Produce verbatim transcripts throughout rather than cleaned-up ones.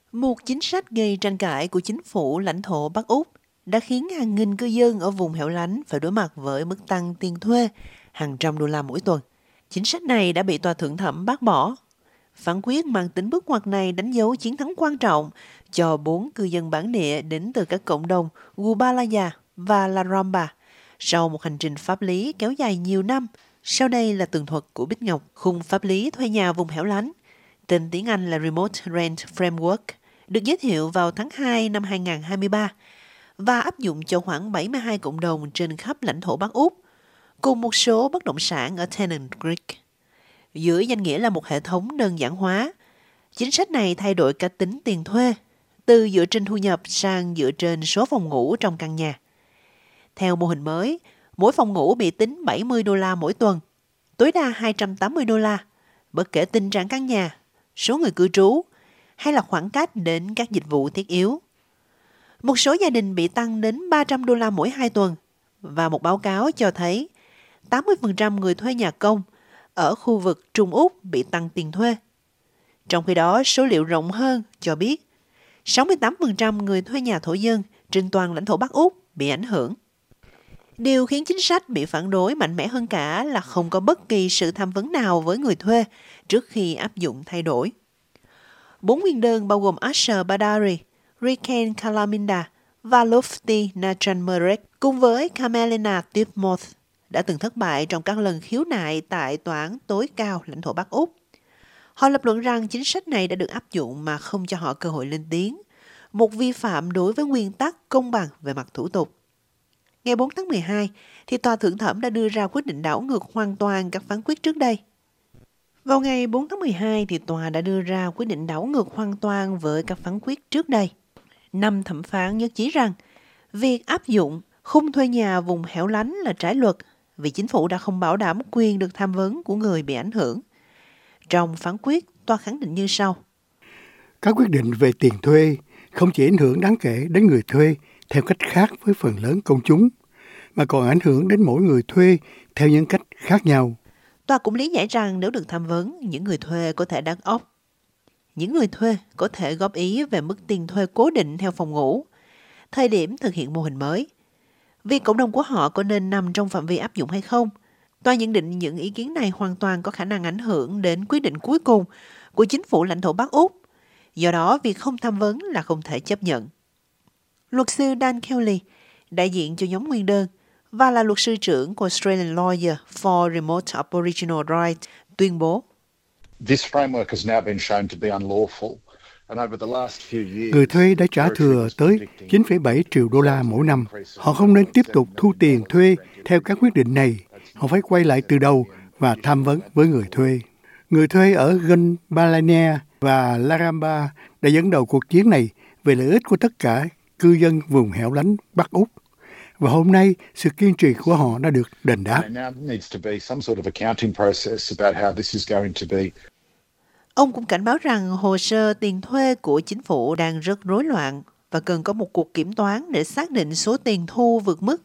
Một chính sách gây tranh cãi của chính phủ lãnh thổ Bắc Úc đã khiến hàng nghìn cư dân ở vùng hẻo lánh phải đối mặt với mức tăng tiền thuê hàng trăm đô la mỗi tuần. Chính sách này đã bị tòa thượng thẩm bác bỏ. Phán quyết mang tính bước ngoặt này đánh dấu chiến thắng quan trọng cho bốn cư dân bản địa đến từ các cộng đồng Gubalaya và Laramba sau một hành trình pháp lý kéo dài nhiều năm. Sau đây là tường thuật của Bích Ngọc, khung pháp lý thuê nhà vùng hẻo lánh, tên tiếng Anh là Remote Rent Framework, được giới thiệu vào tháng hai năm hai không hai ba và áp dụng cho khoảng bảy mươi hai cộng đồng trên khắp lãnh thổ Bắc Úc, cùng một số bất động sản ở Tennant Creek. Dưới danh nghĩa là một hệ thống đơn giản hóa, chính sách này thay đổi cả tính tiền thuê, từ dựa trên thu nhập sang dựa trên số phòng ngủ trong căn nhà. Theo mô hình mới, mỗi phòng ngủ bị tính bảy mươi đô la mỗi tuần, tối đa hai trăm tám mươi đô la, bất kể tình trạng căn nhà, số người cư trú hay là khoảng cách đến các dịch vụ thiết yếu. Một số gia đình bị tăng đến ba trăm đô la mỗi hai tuần, và một báo cáo cho thấy tám mươi phần trăm người thuê nhà công ở khu vực Trung Úc bị tăng tiền thuê. Trong khi đó, số liệu rộng hơn cho biết sáu mươi tám phần trăm người thuê nhà thổ dân trên toàn lãnh thổ Bắc Úc bị ảnh hưởng. Điều khiến chính sách bị phản đối mạnh mẽ hơn cả là không có bất kỳ sự tham vấn nào với người thuê trước khi áp dụng thay đổi. Bốn nguyên đơn bao gồm Asher Badari, Riken Kalaminda và Lofty Natchanmerek cùng với Camelina Tipmoth đã từng thất bại trong các lần khiếu nại tại tòa án tối cao lãnh thổ Bắc Úc. Họ lập luận rằng chính sách này đã được áp dụng mà không cho họ cơ hội lên tiếng, một vi phạm đối với nguyên tắc công bằng về mặt thủ tục. Ngày bốn tháng mười hai, thì tòa thượng thẩm đã đưa ra quyết định đảo ngược hoàn toàn các phán quyết trước đây. Vào ngày bốn tháng mười hai, thì tòa đã đưa ra quyết định đảo ngược hoàn toàn với các phán quyết trước đây. Năm thẩm phán nhất trí rằng việc áp dụng khung thuê nhà vùng hẻo lánh là trái luật vì chính phủ đã không bảo đảm quyền được tham vấn của người bị ảnh hưởng. Trong phán quyết, tòa khẳng định như sau. Các quyết định về tiền thuê không chỉ ảnh hưởng đáng kể đến người thuê theo cách khác với phần lớn công chúng, mà còn ảnh hưởng đến mỗi người thuê theo những cách khác nhau. Tòa cũng lý giải rằng nếu được tham vấn, những người thuê có thể đăng óc. Những người thuê có thể góp ý về mức tiền thuê cố định theo phòng ngủ, thời điểm thực hiện mô hình mới. Việc cộng đồng của họ có nên nằm trong phạm vi áp dụng hay không? Tòa nhận định những ý kiến này hoàn toàn có khả năng ảnh hưởng đến quyết định cuối cùng của chính phủ lãnh thổ Bắc Úc. Do đó, việc không tham vấn là không thể chấp nhận. Luật sư Dan Kelly, đại diện cho nhóm nguyên đơn và là luật sư trưởng của Australian Lawyer for Remote Aboriginal Rights, tuyên bố. Người thuê đã trả thừa tới chín phẩy bảy triệu đô la mỗi năm. Họ không nên tiếp tục thu tiền thuê theo các quyết định này. Họ phải quay lại từ đầu và tham vấn với người thuê. Người thuê ở Gunbalania và Laramba đã dẫn đầu cuộc chiến này về lợi ích của tất cả cư dân vùng hẻo lánh Bắc Úc. Và hôm nay, sự kiên trì của họ đã được đền đáp. Ông cũng cảnh báo rằng hồ sơ tiền thuê của chính phủ đang rất rối loạn và cần có một cuộc kiểm toán để xác định số tiền thu vượt mức.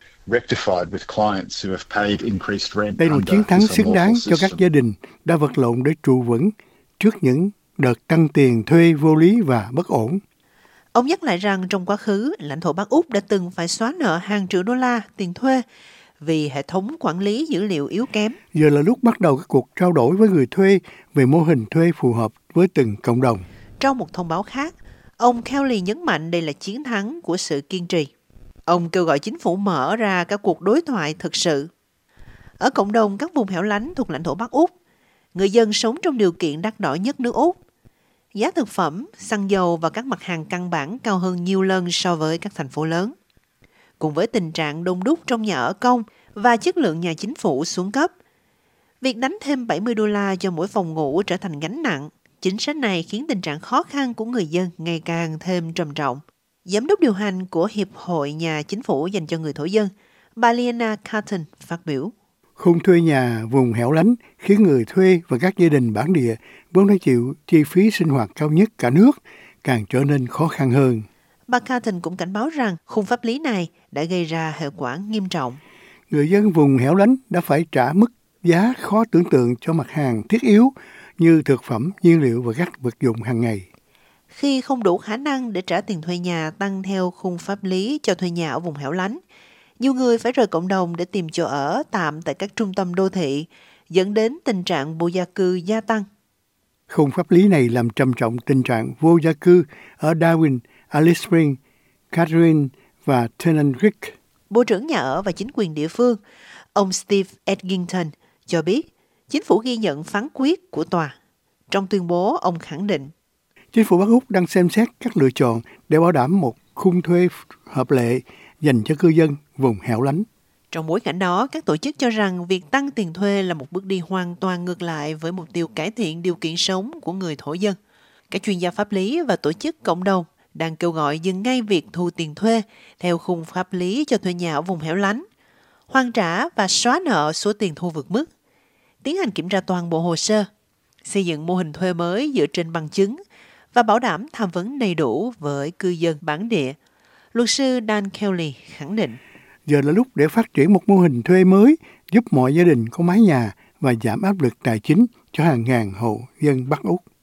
Đây là một chiến thắng xứng đáng cho các gia đình đã vật lộn để trụ vững trước những đợt tăng tiền thuê vô lý và bất ổn. Ông nhắc lại rằng trong quá khứ, lãnh thổ Bắc Úc đã từng phải xóa nợ hàng triệu đô la tiền thuê vì hệ thống quản lý dữ liệu yếu kém. Giờ là lúc bắt đầu các cuộc trao đổi với người thuê về mô hình thuê phù hợp với từng cộng đồng. Trong một thông báo khác, ông Kelly nhấn mạnh đây là chiến thắng của sự kiên trì. Ông kêu gọi chính phủ mở ra các cuộc đối thoại thực sự. Ở cộng đồng các vùng hẻo lánh thuộc lãnh thổ Bắc Úc, người dân sống trong điều kiện đắt đỏ nhất nước Úc. Giá thực phẩm, xăng dầu và các mặt hàng căn bản cao hơn nhiều lần so với các thành phố lớn. Cùng với tình trạng đông đúc trong nhà ở công và chất lượng nhà chính phủ xuống cấp, việc đánh thêm bảy mươi đô la cho mỗi phòng ngủ trở thành gánh nặng. Chính sách này khiến tình trạng khó khăn của người dân ngày càng thêm trầm trọng. Giám đốc điều hành của Hiệp hội Nhà Chính phủ dành cho người thổ dân, bà Liana Carton phát biểu. Khung thuê nhà vùng hẻo lánh khiến người thuê và các gia đình bản địa vốn phải chịu chi phí sinh hoạt cao nhất cả nước càng trở nên khó khăn hơn. Bà Carton cũng cảnh báo rằng khung pháp lý này đã gây ra hệ quả nghiêm trọng. Người dân vùng hẻo lánh đã phải trả mức giá khó tưởng tượng cho mặt hàng thiết yếu như thực phẩm, nhiên liệu và các vật dụng hàng ngày. khi không đủ khả năng để trả tiền thuê nhà tăng theo khung pháp lý cho thuê nhà ở vùng hẻo lánh. Nhiều người phải rời cộng đồng để tìm chỗ ở tạm tại các trung tâm đô thị, dẫn đến tình trạng vô gia cư gia tăng. Khung pháp lý này làm trầm trọng tình trạng vô gia cư ở Darwin, Alice Springs, Catherine và Tennant Creek. Bộ trưởng Nhà ở và Chính quyền địa phương, ông Steve Edgington, cho biết chính phủ ghi nhận phán quyết của tòa. Trong tuyên bố, ông khẳng định Chính phủ Bắc Úc đang xem xét các lựa chọn để bảo đảm một khung thuê hợp lệ dành cho cư dân vùng hẻo lánh. Trong bối cảnh đó, các tổ chức cho rằng việc tăng tiền thuê là một bước đi hoàn toàn ngược lại với mục tiêu cải thiện điều kiện sống của người thổ dân. Các chuyên gia pháp lý và tổ chức cộng đồng đang kêu gọi dừng ngay việc thu tiền thuê theo khung pháp lý cho thuê nhà ở vùng hẻo lánh, hoàn trả và xóa nợ số tiền thu vượt mức, tiến hành kiểm tra toàn bộ hồ sơ, xây dựng mô hình thuê mới dựa trên bằng chứng và bảo đảm tham vấn đầy đủ với cư dân bản địa. Luật sư Dan Kelly khẳng định. Giờ là lúc để phát triển một mô hình thuê mới giúp mọi gia đình có mái nhà và giảm áp lực tài chính cho hàng ngàn hộ dân Bắc Úc.